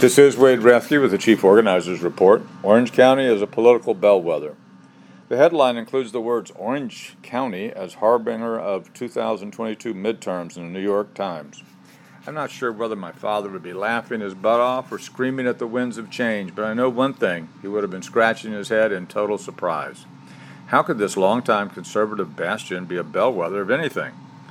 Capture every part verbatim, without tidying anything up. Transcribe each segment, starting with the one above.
This is Wade Rathke with the Chief Organizer's Report. Orange County is a political bellwether. The headline includes the words Orange County as harbinger of two thousand twenty-two midterms in the New York Times. I'm not sure whether my father would be laughing his butt off or screaming at the winds of change, but I know one thing, he would have been scratching his head in total surprise. How could this longtime conservative bastion be a bellwether of anything?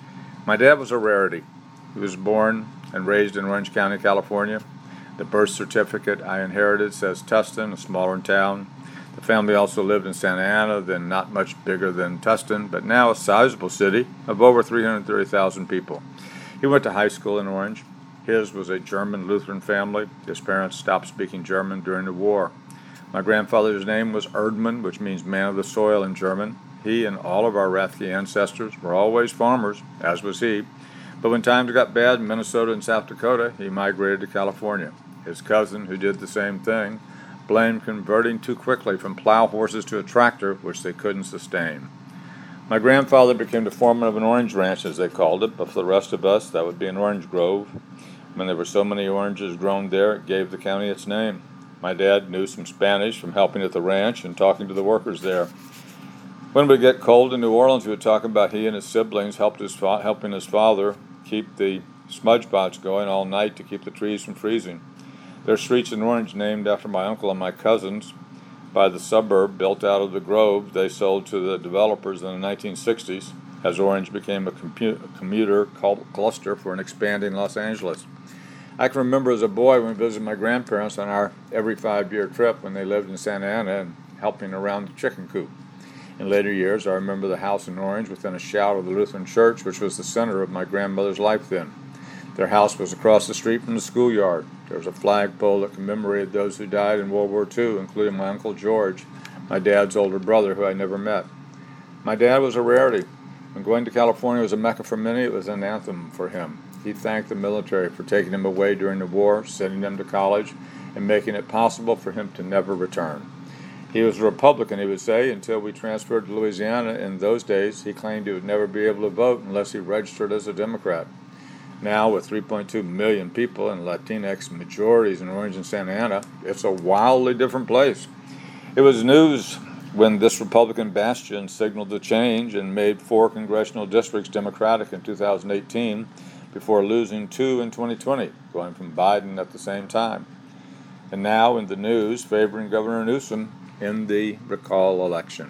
My dad was a rarity. He was born and raised in Orange County, California. The birth certificate I inherited says Tustin, a smaller town. The family also lived in Santa Ana, then not much bigger than Tustin, but now a sizable city of over three hundred thirty thousand people. He went to high school in Orange. His was a German Lutheran family. His parents stopped speaking German during the war. My grandfather's name was Erdmann, which means man of the soil in German. He and all of our Rathke ancestors were always farmers, as was he. But when times got bad in Minnesota and South Dakota, he migrated to California. His cousin, who did the same thing, blamed converting too quickly from plow horses to a tractor, which they couldn't sustain. My grandfather became the foreman of an orange ranch, as they called it, but for the rest of us, that would be an orange grove. When there were so many oranges grown there, it gave the county its name. My dad knew some Spanish from helping at the ranch and talking to the workers there. When it would get cold in New Orleans, he would talk about he and his siblings helped his fa- helping his father keep the smudge pots going all night to keep the trees from freezing. There are streets in Orange named after my uncle and my cousins. By the suburb built out of the grove they sold to the developers in the nineteen sixties as Orange became a, compu- a commuter cluster for an expanding Los Angeles. I can remember as a boy when we visited my grandparents on our every five-year trip when they lived in Santa Ana and helping around the chicken coop. In later years, I remember the house in Orange within a shout of the Lutheran church, which was the center of my grandmother's life then. Their house was across the street from the schoolyard. There was a flagpole that commemorated those who died in World War Two, including my Uncle George, my dad's older brother, who I never met. My dad was a rarity. When going to California was a mecca for many, it was an anthem for him. He thanked the military for taking him away during the war, sending him to college, and making it possible for him to never return. He was a Republican, he would say, until we transferred to Louisiana. In those days, he claimed he would never be able to vote unless he registered as a Democrat. Now, with three point two million people and Latinx majorities in Orange and Santa Ana, it's a wildly different place. It was news when this Republican bastion signaled the change and made four congressional districts Democratic in two thousand eighteen before losing two in twenty twenty, going from Biden at the same time. And now in the news favoring Governor Newsom in the recall election.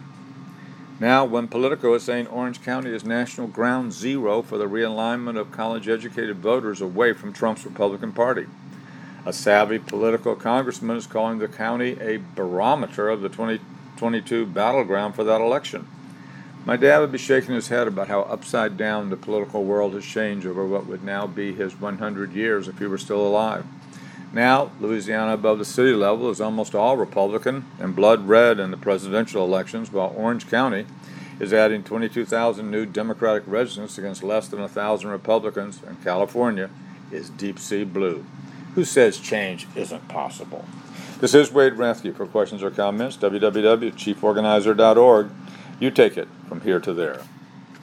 Now, when Politico is saying Orange County is national ground zero for the realignment of college-educated voters away from Trump's Republican Party. A savvy political congressman is calling the county a barometer of the twenty twenty-two battleground for that election. My dad would be shaking his head about how upside down the political world has changed over what would now be his one hundred years if he were still alive. Now, Louisiana above the city level is almost all Republican and blood red in the presidential elections, while Orange County is adding twenty-two thousand new Democratic residents against less than one thousand Republicans, and California is deep sea blue. Who says change isn't possible? This is Wade Rathke. For questions or comments, w w w dot chief organizer dot org. You take it from here to there.